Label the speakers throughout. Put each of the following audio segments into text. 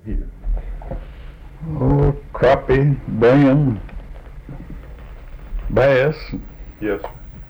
Speaker 1: here?
Speaker 2: Oh, crappie, brim, bass.
Speaker 1: Yes.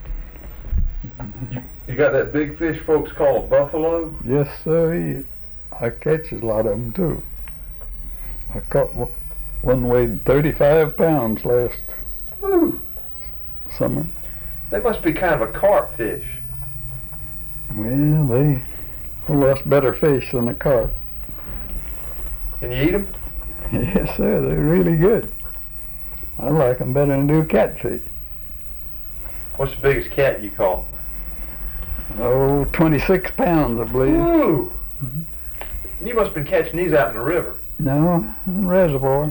Speaker 1: You got that big fish folks call a buffalo?
Speaker 2: Yes, sir. I catch a lot of them too. I caught one weighed 35 pounds last
Speaker 1: Woo!
Speaker 2: summer.
Speaker 1: They must be kind of a carp fish.
Speaker 2: Well, they lost better fish than a carp.
Speaker 1: Can you eat them?
Speaker 2: Yes, sir. They're really good. I like them better than I do catfish.
Speaker 1: What's the biggest cat you caught?
Speaker 2: Oh, 26 pounds, I believe.
Speaker 1: Woo! You must have been catching these out in the river.
Speaker 2: No, in the reservoir.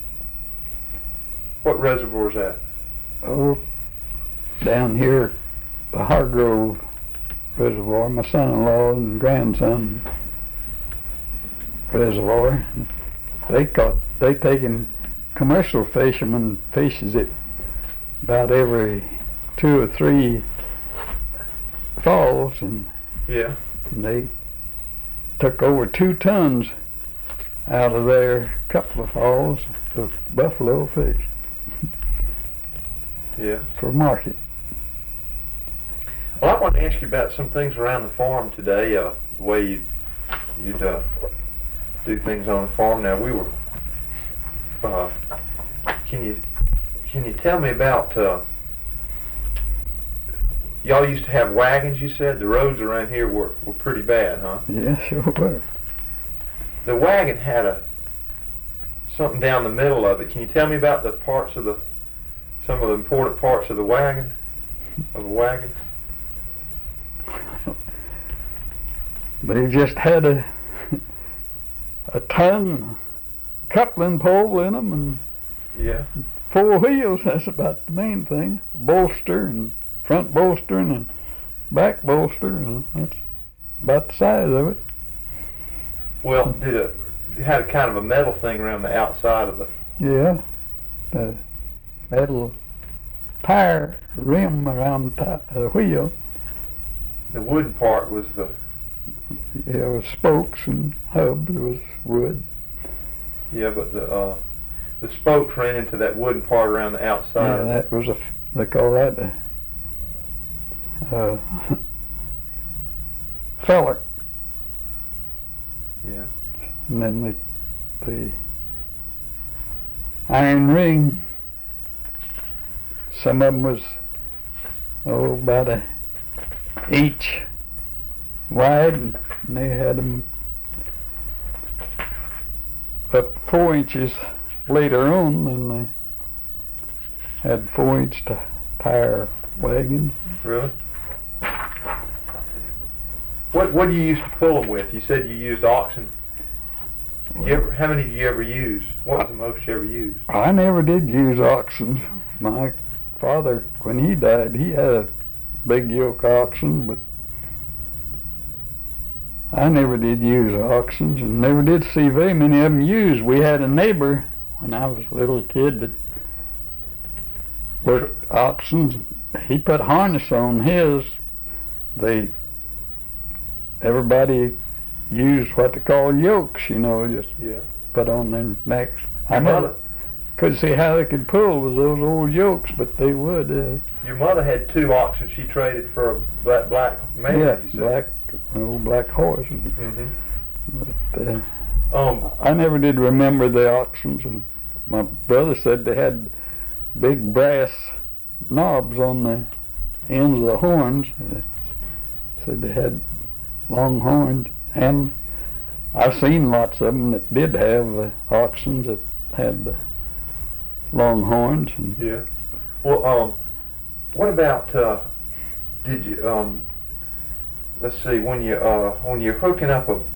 Speaker 1: What reservoir is that?
Speaker 2: Oh, down here, the Hargrove Reservoir, my son-in-law and grandson reservoir. They taking commercial fishermen fishes it about every 2 or 3 falls, and
Speaker 1: Yeah.
Speaker 2: they took over 2 tons out of there, a couple of falls of buffalo fish
Speaker 1: Yeah.
Speaker 2: for market.
Speaker 1: Well, I want to ask you about some things around the farm today. The way you'd do things on the farm. Now we were. Can you tell me about? Y'all used to have wagons. You said the roads around here were pretty bad, huh?
Speaker 2: Yeah, sure were.
Speaker 1: The wagon had something down the middle of it. Can you tell me about some of the important parts of the wagon? Of a wagon?
Speaker 2: They just had a tongue coupling pole in them and
Speaker 1: Yeah.
Speaker 2: 4 wheels. That's about the main thing. Bolster and front bolster and a back bolster, and that's about the size of it.
Speaker 1: Well, it had a kind of a metal thing around the outside of the.
Speaker 2: Yeah, the metal tire rim around the wheel.
Speaker 1: The wooden part was the.
Speaker 2: Yeah, it was spokes and hubs. It was wood.
Speaker 1: Yeah, but the spokes ran into that wooden part around the outside.
Speaker 2: Yeah, that was they call that a feller.
Speaker 1: Yeah.
Speaker 2: And then the iron ring, some of them was about an inch wide, and they had them up 4 inches later on, and they had 4-inch tire wagons.
Speaker 1: Really? What do you used to pull them with? You said you used oxen. How many did you ever use? What was the most you ever used?
Speaker 2: I never did use oxen. My father, when he died, he had a big yoke oxen, but I never did use oxen, and never did see very many of them used. We had a neighbor when I was a little kid that worked oxen. He put harness on his. Everybody used what they call yokes, just
Speaker 1: Yeah.
Speaker 2: put on their necks. I
Speaker 1: Your
Speaker 2: never
Speaker 1: mother,
Speaker 2: could see how they could pull with those old yokes, but they would.
Speaker 1: your mother had 2 oxen. She traded for a black mare.
Speaker 2: Yeah,
Speaker 1: You said.
Speaker 2: black horse.
Speaker 1: Mm-hmm.
Speaker 2: But I never did remember the oxens, and my brother said they had big brass knobs on the ends of the horns. Said they had long horns, and I've seen lots of them that did have oxen that had the long horns. And
Speaker 1: Yeah. Well, what about? Did you? Let's see. When you're hooking up a